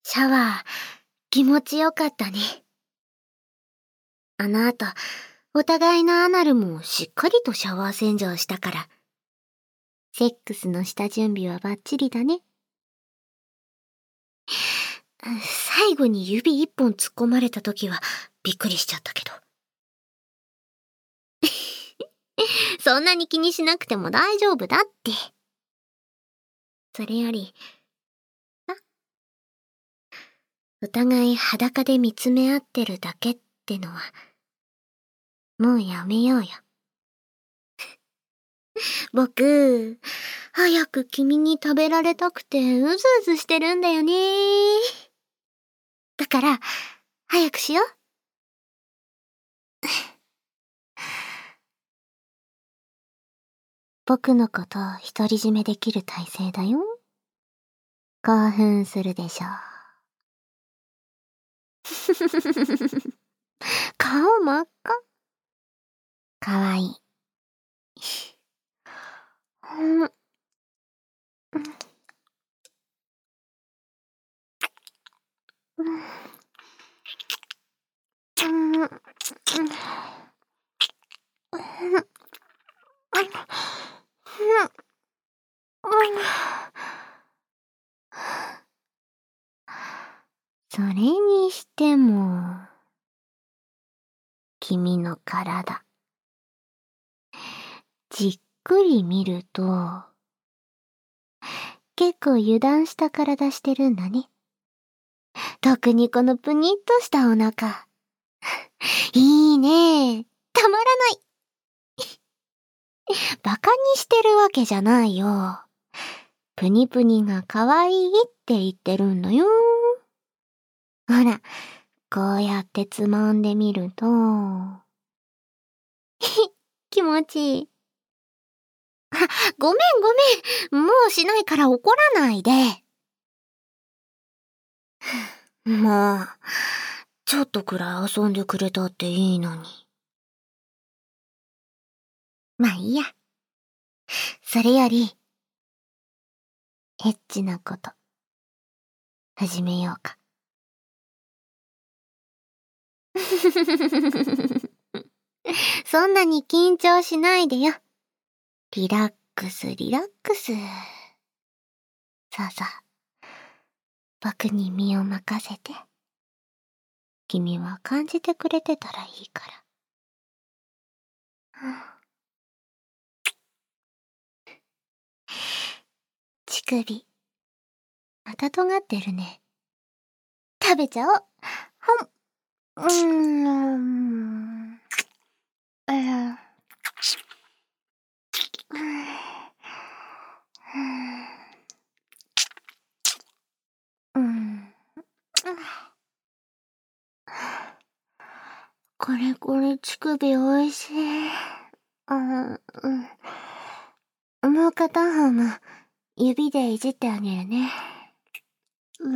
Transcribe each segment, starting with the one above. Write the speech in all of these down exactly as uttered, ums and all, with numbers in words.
シャワー、気持ちよかったね。あの後、お互いのアナルもしっかりとシャワー洗浄したから、セックスの下準備はバッチリだね。最後に指一本突っ込まれた時はびっくりしちゃったけど。そんなに気にしなくても大丈夫だって。それより、あ、お互い裸で見つめ合ってるだけってのは、もうやめようよ。僕、早く君に食べられたくてうずうずしてるんだよね。だから、早くしよう。僕のことを独り占めできる体勢だよ。興奮するでしょ。顔真っ赤。かわいい。うん。それにしても、君の体、じっくり見ると、結構油断した体してるんだね。特にこのプニッとしたお腹。いいね。たまらない。バカにしてるわけじゃないよ。プニプニが可愛いって言ってるんだよ。ほら、こうやってつまんでみると、気持ちいい。あ、ごめんごめん。もうしないから怒らないで。もう、ちょっとくらい遊んでくれたっていいのに。まあいいや。それより、エッチなこと、始めようか。そんなに緊張しないでよ。リラックスリラックス。さあさあ、僕に身を任せて。君は感じてくれてたらいいから。乳首、また尖ってるね。食べちゃおう。ほん。うーん。えー、うん。これこれ乳首おいしい。あ、うん。もう片方も指でいじってあげるね。うん。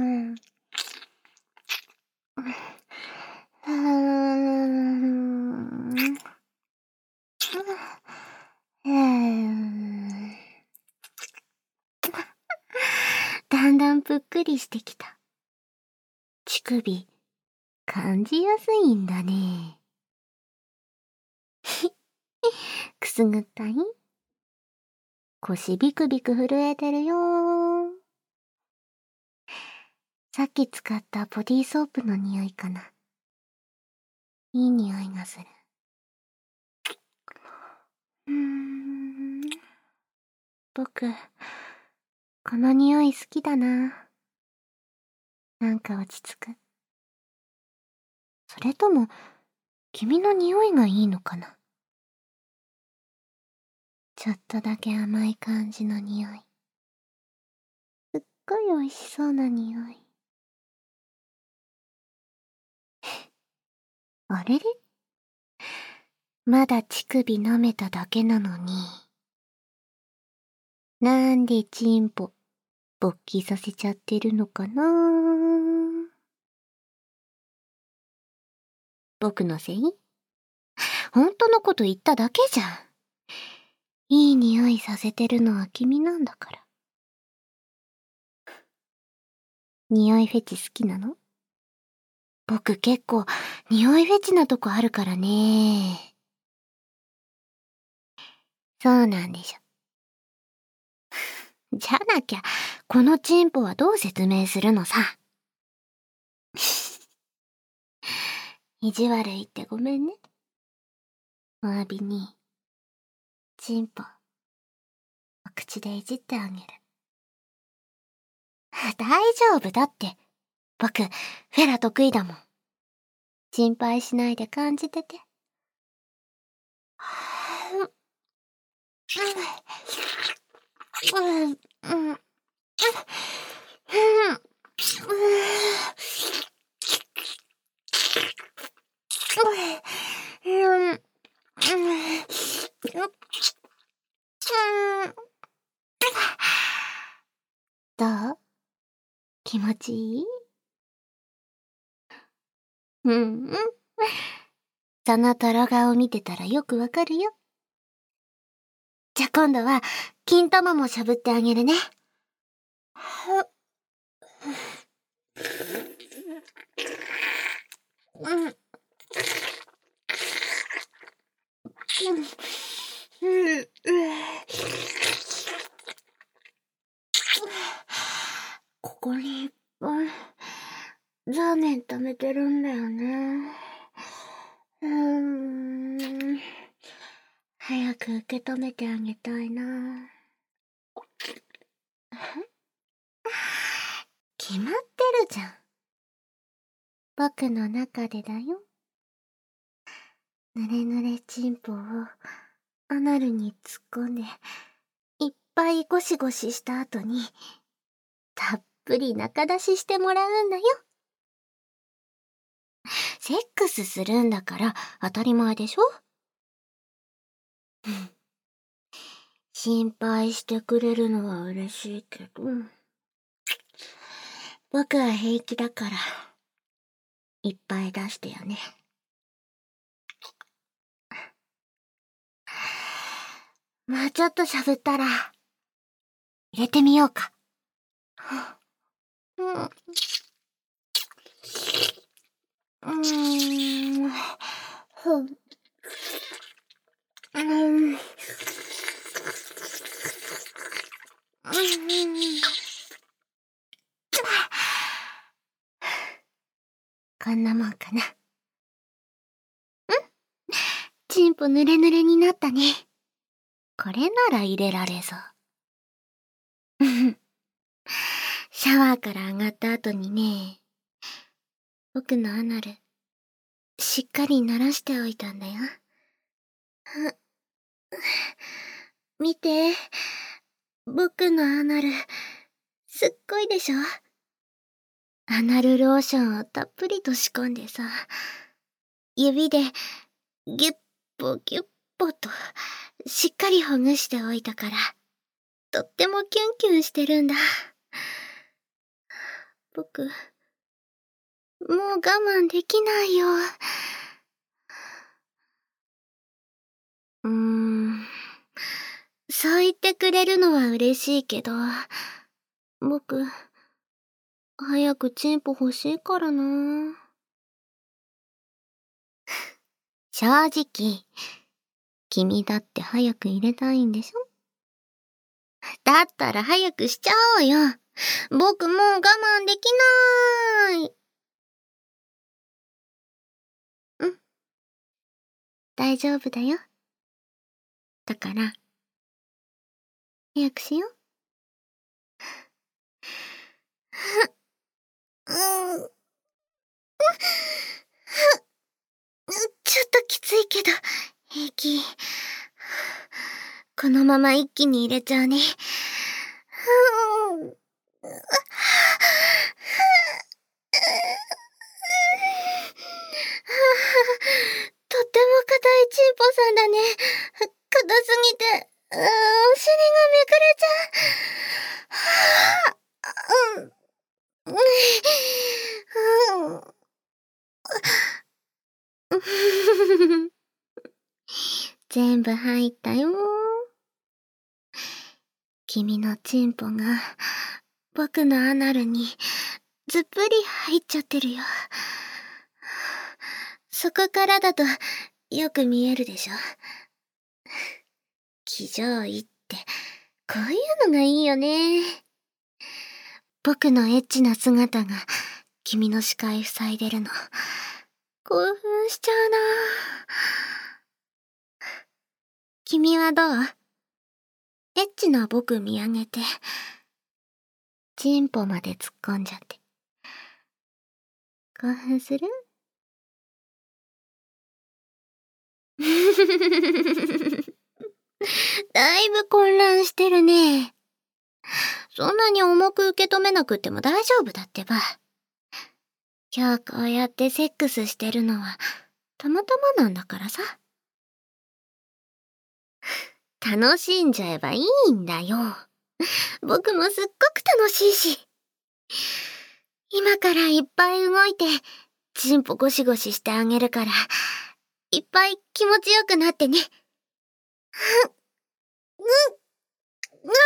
うん。だんだんぷっくりしてきた。乳首、感じやすいんだね。くすぐったい？腰ビクビク震えてるよー。さっき使ったボディーソープの匂いかな。いい匂いがする。うーん。僕、この匂い好きだな。なんか落ち着く。それとも、君の匂いがいいのかな。ちょっとだけ甘い感じの匂い。すっごい美味しそうな匂い。あれれ？まだ乳首舐めただけなのに。なんでチンポ、勃起させちゃってるのかな。僕のせい？本当のこと言っただけじゃん。いい匂いさせてるのは君なんだから。 匂いフェチ好きなの？僕結構匂いフェチなとこあるからね。そうなんでしょ。じゃなきゃ、このチンポはどう説明するのさ。意地悪いってごめんね。お詫びに、チンポ、お口でいじってあげる。大丈夫だって。僕、フェラ得意だもん。心配しないで感じてて。うん、うん、うん、うん、どう？気持ちいい？うんうん。そのトロ顔見てたらよくわかるよ。じゃ今度は、金玉もしゃぶってあげるね。うん。ここにいっぱいザーメン溜めてるんだよね。うーん。早く受け止めてあげたいな。決まってるじゃん。僕の中でだよ。ぬれぬれチンポをアナルに突っ込んで、いっぱいゴシゴシした後に、たっぷり中出ししてもらうんだよ。セックスするんだから当たり前でしょ？心配してくれるのは嬉しいけど、僕は平気だから、いっぱい出してよね。もうちょっとしゃぶったら、入れてみようか。うん。うーん。ふん。うん。うん。こんなもんかな。ん？チンポぬれぬれになったね。これなら入れられそう。シャワーから上がった後にね、僕のアナル、しっかり慣らしておいたんだよ。見て、僕のアナル、すっごいでしょ？アナルローションをたっぷりと仕込んでさ、指でギュッポギュッポとしっかりほぐしておいたから、とってもキュンキュンしてるんだ。僕、もう我慢できないよ。うーん。そう言ってくれるのは嬉しいけど、僕、早くチンポ欲しいからな。正直、君だって早く入れたいんでしょ？だったら早くしちゃおうよ。僕もう我慢できなーい。うん。大丈夫だよ。だから、早くしよう。うん。ちょっときついけど、平気。このまま一気に入れちゃうね。とっても硬いチンポさんだね。硬すぎて、うーん、お尻がめくれちゃう。うん。うん。全部入ったよ。君のチンポが僕のアナルにずっぷり入っちゃってるよ。そこからだとよく見えるでしょ。騎乗位って、こういうのがいいよね。僕のエッチな姿が君の視界塞いでるの。興奮しちゃうな。君はどう？エッチな僕見上げて、チンポまで突っ込んじゃって。興奮する？だいぶ混乱してるね。そんなに重く受け止めなくても大丈夫だってば。今日こうやってセックスしてるのはたまたまなんだからさ。楽しんじゃえばいいんだよ。僕もすっごく楽しいし。今からいっぱい動いて、チンポゴシゴシしてあげるから、いっぱい気持ちよくなってね。うん、うん、うわ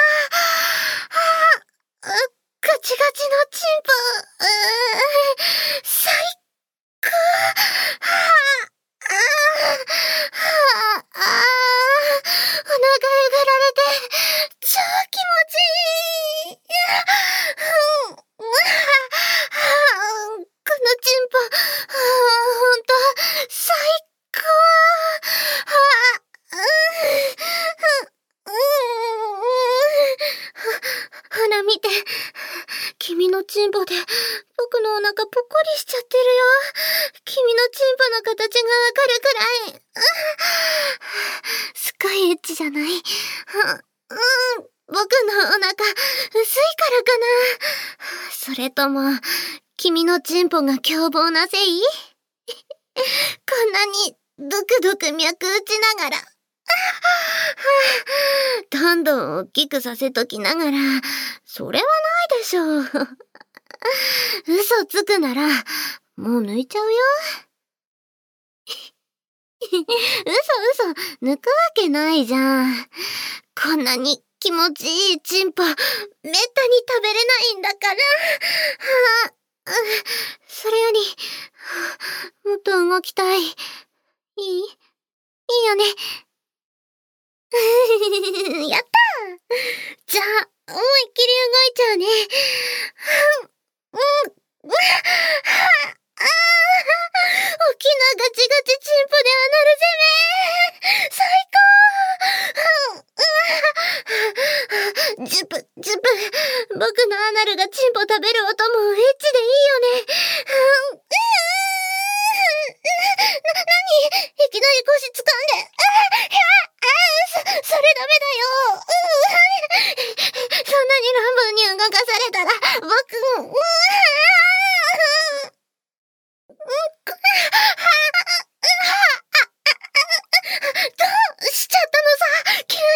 あ、ガチガチのチンポ、うー、最高。はあ、ああ、ああ、お腹えぐられて、超気持ちいい。うん、うわあ、このチンポ、ほんと、最高。ああ、うん、うん、ほら見て。君のチンポで僕のお腹ぽっこりしちゃってるよ。君のチンポの形がわかるくらい。すっごいエッチじゃない？うん、うん、僕のお腹薄いからかな。それとも君のチンポが凶暴なせい？こんなにドクドク脈打ちながら。どんどん大きくさせときながら、それはないでしょう。嘘つくなら、もう抜いちゃうよ。嘘嘘、抜くわけないじゃん。こんなに気持ちいいチンポ、めったに食べれないんだから。はあ、それより、もっと動きたい。いい？いいよね。やったー！じゃあ、思いっきり動いちゃうね。うん、うん、うわああ、大きなガチガチチンポではなるぜめ。最高。うん、うわ、ジュプ、ジュプ。僕のアナルがチンポ食べる音もエッチでいいよね。うん、うな、なに？いきなり腰掴んで。あ、いや、あ、そ、それダメだよ。うん、そんなに乱暴に動かされたら、僕、うわどうしちゃったのさ、急に。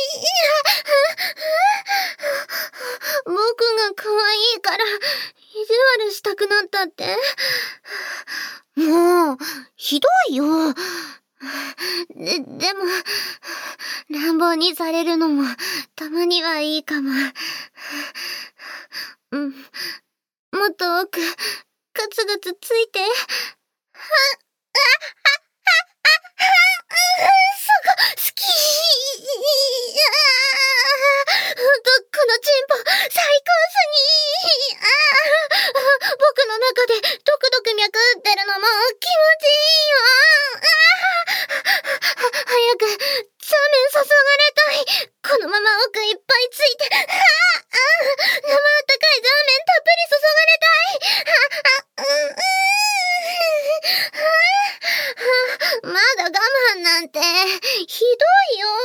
僕が可愛いから、意地悪したくなったって。もう、ひどいよ。で、でも、乱暴にされるのも、たまにはいいかも。うん。もっと奥、ガツガツついて。は、あ、そこ、好き。ほんと、このチンポ、最高すぎ。あ、僕の中でドクドク脈打ってるのも気持ちいいよ。早く、ザーメン注がれたい。このまま奥いっぱいついて。ああ、生あったかいザーメンたっぷり注がれたい。あ、あ、うん、うんまだ我慢なんて、ひどいよ。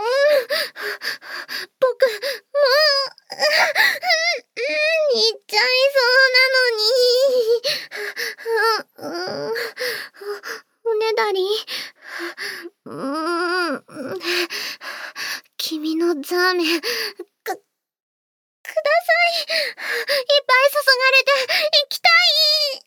僕、もう、うん、言っちゃいそうなのに。おねだり。うーん。君のザーメン、く、ください。いっぱい注がれて、行きたい。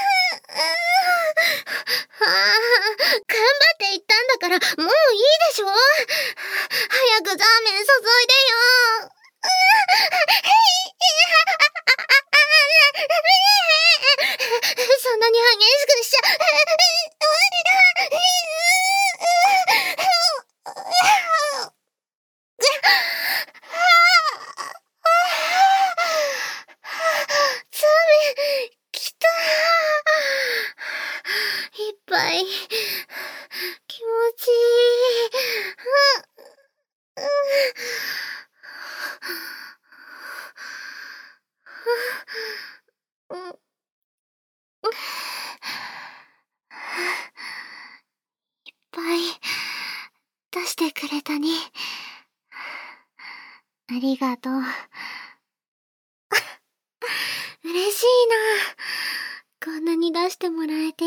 ああ、頑張って言ったんだから、もういいでしょ？早くザーメン注いでよ。 りがとう。嬉しいな。こんなに出してもらえて。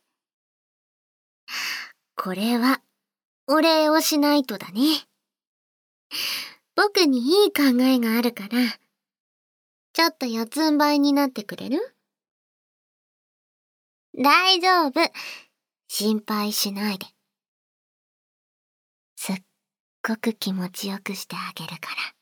これは、お礼をしないとだね。僕にいい考えがあるから、ちょっと四つん這いになってくれる？大丈夫。心配しないで。すっごく気持ちよくしてあげるから。